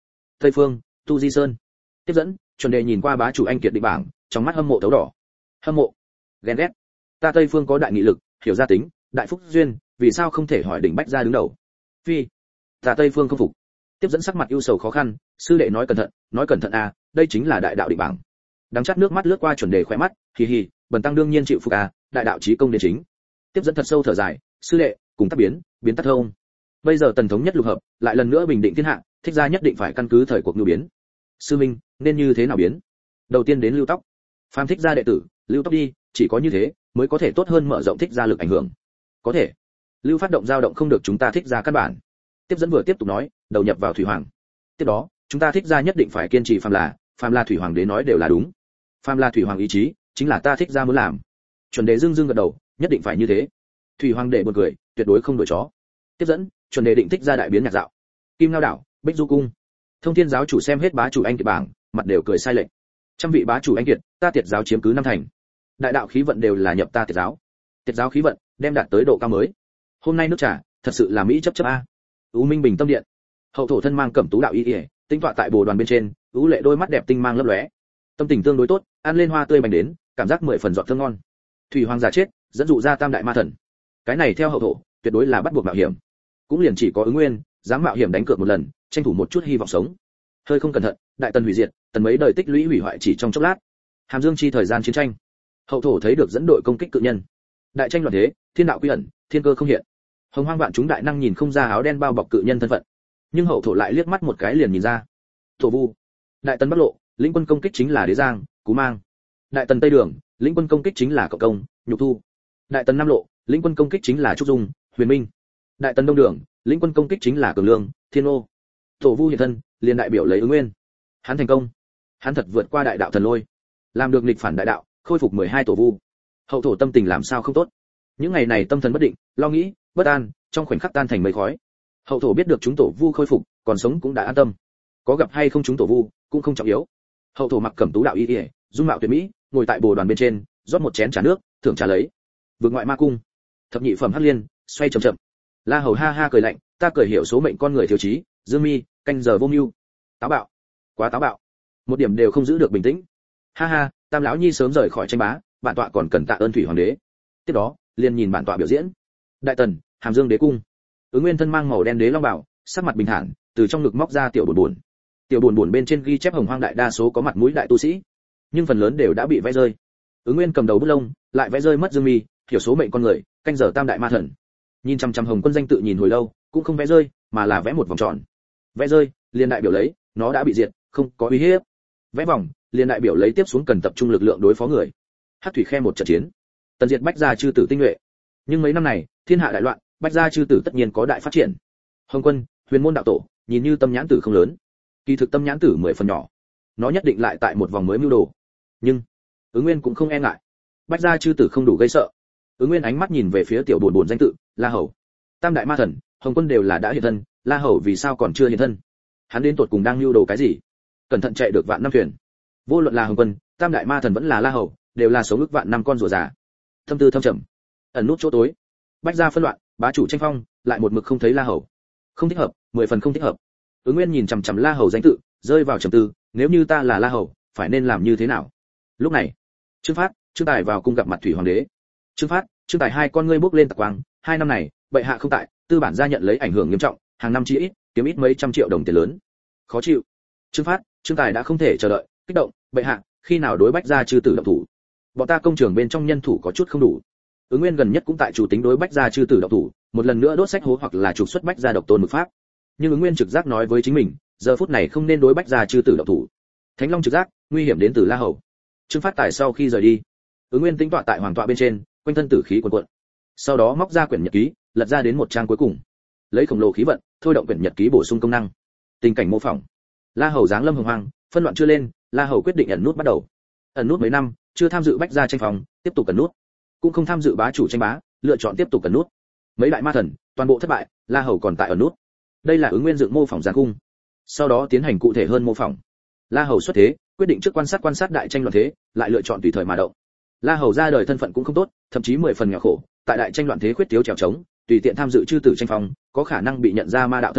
Tây Phương, Tu Di Sơn. Tiếp dẫn, chuẩn đề nhìn qua bá chủ anh kiệt định bảng, trong mắt hâm mộ thấu đỏ. Hâm mộ, ghen ghét. Ta Tây Phương có đại nghị lực, hiểu gia tính, đại phúc duyên, vì sao không thể hỏi đỉnh bách gia đứng đầu? Phi, ta Tây Phương không phục. Tiếp dẫn sắc mặt ưu sầu khó khăn, sư đệ nói cẩn thận, nói cẩn thận à, đây chính là đại đạo định bảng. Đắng chát nước mắt lướt qua chuẩn đề khóe mắt, hì hì, bần tăng đương nhiên chịu phục à, đại đạo chí công đến chính. Tiếp dẫn thật sâu thở dài, sư đệ, cùng tác biến, biến tắc thông. Bây giờ tần thống nhất lục hợp, lại lần nữa bình định thiên hạ, thích gia nhất định phải căn cứ thời cuộc nhu biến. Sư minh, nên như thế nào biến? Đầu tiên đến lưu tóc. Phàm thích gia đệ tử, lưu tóc đi, chỉ có như thế mới có thể tốt hơn mở rộng thích gia lực ảnh hưởng. Có thể. Lưu phát động dao động không được chúng ta thích gia căn bản. Tiếp dẫn vừa tiếp tục nói, đầu nhập vào thủy hoàng. Tiếp đó, chúng ta thích gia nhất định phải kiên trì phàm là, phàm là thủy hoàng đế nói đều là đúng. Phàm là thủy hoàng ý chí, chính là ta thích gia muốn làm. Chuẩn đề dương dương gật đầu, nhất định phải như thế. Thủy hoàng đệ buồn cười, tuyệt đối không đổi chó. Tiếp dẫn, chuẩn đề định thích gia đại biến nhạc dạo. Kim Ngao đảo, Bích Du cung. Thông Thiên giáo chủ xem hết bá chủ anh kiệt bảng, mặt đều cười sai lệch. Trăm vị bá chủ anh kiệt, ta Tiệt giáo chiếm cứ năm thành. Đại đạo khí vận đều là nhập ta Tiệt giáo. Tiệt giáo khí vận đem đạt tới độ cao mới. Hôm nay nước trà, thật sự là mỹ chấp chấp a. U Minh Bình Tâm Điện. Hậu thổ thân mang cẩm tú đạo y y, tinh tọa tại bồ đoàn bên trên, ú lệ đôi mắt đẹp tinh mang lấp lóe. Tâm tình tương đối tốt, ăn lên hoa tươi bánh đến, cảm giác mười phần giọt thơm ngon. Thủy hoàng giả chết, dẫn dụ ra tam đại ma thần. Cái này theo hậu thổ, tuyệt đối là bắt buộc mạo hiểm. Cũng liền chỉ có ứng nguyên dám mạo hiểm đánh cược một lần, tranh thủ một chút hy vọng sống. Hơi không cẩn thận, đại tần hủy diệt, tần mấy đời tích lũy hủy hoại chỉ trong chốc lát. Hàm Dương chi thời gian chiến tranh, hậu thổ thấy được dẫn đội công kích cự nhân. Đại tranh loạn thế, thiên đạo quy ẩn, thiên cơ không hiện. Hồng hoang vạn chúng đại năng nhìn không ra áo đen bao bọc cự nhân thân phận, nhưng hậu thổ lại liếc mắt một cái liền nhìn ra. Thổ vu, đại tần bắc lộ, lĩnh quân công kích chính là đế giang, cú mang. Đại tần tây đường, lĩnh quân công kích chính là cộng công, nhục thu. Đại tần nam lộ, lĩnh quân công kích chính là trúc dung, huyền minh. Đại tần đông đường, lĩnh quân công kích chính là cường lương, thiên ô. Thổ vu hiện thân, liền đại biểu lấy ứng nguyên. Hắn thành công, hắn thật vượt qua đại đạo thần lôi, làm được nghịch phản đại đạo, khôi phục mười hai tổ vu. Hậu thổ tâm tình làm sao không tốt. Những ngày này tâm thần bất định, lo nghĩ, bất an, trong khoảnh khắc tan thành mây khói. Hậu thổ biết được chúng tổ vu khôi phục, còn sống cũng đã an tâm. Có gặp hay không chúng tổ vu, cũng không trọng yếu. Hậu thổ mặc cẩm tú đạo y y, dung mạo tuyệt mỹ, ngồi tại bồ đoàn bên trên, rót một chén trà nước, thưởng trà lấy. Vượt ngoại ma cung, thập nhị phẩm hắc liên, xoay chậm chậm. La Hầu ha ha cười lạnh, ta cười hiểu số mệnh con người thiếu trí, Dương Mi, canh giờ vô mưu. Táo bạo, quá táo bạo, một điểm đều không giữ được bình tĩnh. Ha ha, Tam lão nhi sớm rời khỏi tranh bá, bản tọa còn cần tạ ơn thủy hoàng đế. Tiếp đó, liền nhìn bản tọa biểu diễn. Đại tần, Hàm Dương đế cung. Ứng Nguyên thân mang màu đen đế long bảo, sắc mặt bình thản, từ trong ngực móc ra tiểu buồn buồn. Tiểu buồn buồn bên trên ghi chép hồng hoang đại đa số có mặt mũi đại tu sĩ, nhưng phần lớn đều đã bị vẽ rơi. Ứng Nguyên cầm đầu bút lông, lại vẽ rơi mất Dương Mi, hiểu số mệnh con người, canh giờ tam đại ma thần. Nhìn chăm chăm hồng quân danh tự nhìn hồi lâu, cũng không vẽ rơi, mà là vẽ một vòng tròn. Vẽ rơi, liền đại biểu lấy, nó đã bị diệt, không có uy hiếp. Vẽ vòng, liền đại biểu lấy tiếp xuống cần tập trung lực lượng đối phó người. Hắc thủy khe một trận chiến, tần diệt bách gia chư tử tinh nhuệ. Nhưng mấy năm này, thiên hạ đại loạn, bách gia chư tử tất nhiên có đại phát triển. Hồng quân, huyền môn đạo tổ, nhìn như tâm nhãn tử không lớn, kỳ thực tâm nhãn tử mười phần nhỏ. Nó nhất định lại tại một vòng mới mưu đồ. Nhưng Ứng Nguyên cũng không e ngại. Bách gia chư tử không đủ gây sợ. Ứng Nguyên ánh mắt nhìn về phía tiểu buồn buồn danh tự, La Hầu. Tam đại ma thần, Hồng quân đều là đã hiện thân, La Hầu vì sao còn chưa hiện thân? Hắn đến tột cùng đang lưu đồ cái gì? Cẩn thận chạy được vạn năm thuyền. Vô luận là Hồng quân, Tam đại ma thần vẫn là La Hầu, đều là số ước vạn năm con rùa già. Thâm tư thâm trầm, ẩn nút chỗ tối. Bách gia phân loạn, bá chủ tranh phong, lại một mực không thấy La Hầu. Không thích hợp, mười phần không thích hợp. Ứng Nguyên nhìn chằm chằm La Hầu danh tự, rơi vào trầm tư, nếu như ta là La Hầu, phải nên làm như thế nào? Lúc này, Trương Phát, Trương Tài vào cung gặp mặt thủy hoàng đế. Trương Phát, Trương Tài hai con ngươi bốc lên tạc quang, hai năm này, bệ hạ không tại, tư bản gia nhận lấy ảnh hưởng nghiêm trọng, hàng năm chi ít, kiếm ít mấy trăm triệu đồng tiền lớn. Khó chịu. Trương Phát, Trương Tài đã không thể chờ đợi, kích động, bệ hạ, khi nào đối bách gia chư tử động thủ? Bọn ta công trường bên trong nhân thủ có chút không đủ. Ứng Nguyên gần nhất cũng tại chủ tính đối bách gia chư tử động thủ, một lần nữa đốt sách hố hoặc là trục xuất bách gia độc tôn mực pháp. Nhưng Ứng Nguyên trực giác nói với chính mình, giờ phút này không nên đối bách gia chư tử động thủ. Thánh Long trực giác, nguy hiểm đến từ La Hầu. Trương Phát Tài sau khi rời đi, Ứng Nguyên tính tọa tại hoàng tọa bên trên, quanh thân tử khí cuồn cuộn. Sau đó móc ra quyển nhật ký, lật ra đến một trang cuối cùng, lấy khổng lồ khí vận, thôi động quyển nhật ký bổ sung công năng. Tình cảnh mô phỏng. La Hầu giáng lâm hồng hoang, phân loạn chưa lên, La Hầu quyết định ẩn nút bắt đầu. Ẩn nút mấy năm, chưa tham dự bách gia tranh phòng, tiếp tục ẩn nút. Cũng không tham dự bá chủ tranh bá, lựa chọn tiếp tục ẩn nút. Mấy đại ma thần, toàn bộ thất bại, La Hầu còn tại ẩn nút. Đây là Ứng Nguyên dựng mô phỏng giáng cung. Sau đó tiến hành cụ thể hơn mô phỏng. La Hầu xuất thế, quyết định trước quan sát quan sát đại tranh loạn thế, lại lựa chọn tùy thời mà động. La Hầu ra đời thân phận cũng không tốt, thậm chí mười phần nghèo khổ, tại đại tranh loạn thế khuyết thiếu trèo trống, tùy tiện tham dự chư tử tranh phong, có khả năng bị nhận ra ma đạo thân phận,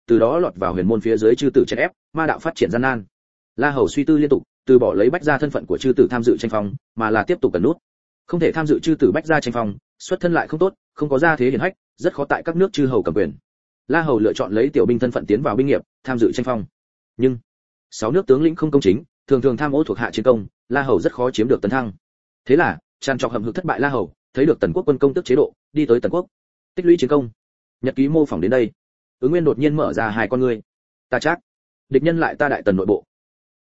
từ đó lọt vào huyền môn phía dưới chư tử chèn ép, ma đạo phát triển gian nan. La Hầu suy tư liên tục, từ bỏ lấy bách gia thân phận của chư tử tham dự tranh phong, mà là tiếp tục cần nút. Không thể tham dự chư tử bách gia tranh phong, xuất thân lại không tốt, không có gia thế hiển hách, rất khó tại các nước chư hầu cầm quyền. La Hầu lựa chọn lấy tiểu binh thân phận tiến vào binh nghiệp, tham dự tranh phong. Nhưng sáu nước tướng lĩnh không công chính, thường thường tham ô thuộc hạ chiến công, La Hầu rất khó chiếm được tấn thăng. Thế là, tràn trọc hầm hực thất bại La Hầu, thấy được Tần Quốc quân công tức chế độ, đi tới Tần Quốc, tích lũy chiến công. Nhật ký mô phỏng đến đây, Ứng Nguyên đột nhiên mở ra hai con ngươi. Ta chắc, địch nhân lại ta đại tần nội bộ,